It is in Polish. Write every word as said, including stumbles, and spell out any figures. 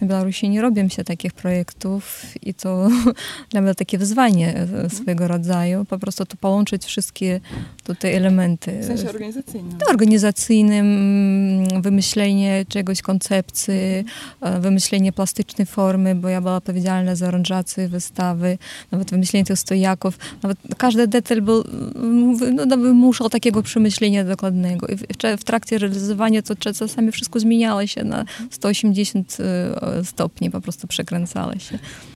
na Białorusi nie robią się takich projektów i to dla mnie takie wyzwanie swojego rodzaju. Po prostu to połączyć wszystkie tutaj elementy. W sensie organizacyjnym. To organizacyjnym, wymyślenie czegoś, koncepcji, wymyślenie plastycznej formy, bo ja była odpowiedzialna za aranżację wystawy, nawet wymyślenie tych stojaków. Nawet każdy detal był, no, wymuszał takiego przemyślenia dokładnego. I w, w trakcie realizowania to czasami wszystko zmieniało się na sto osiemdziesiąt stopni, po prostu przekręcało się.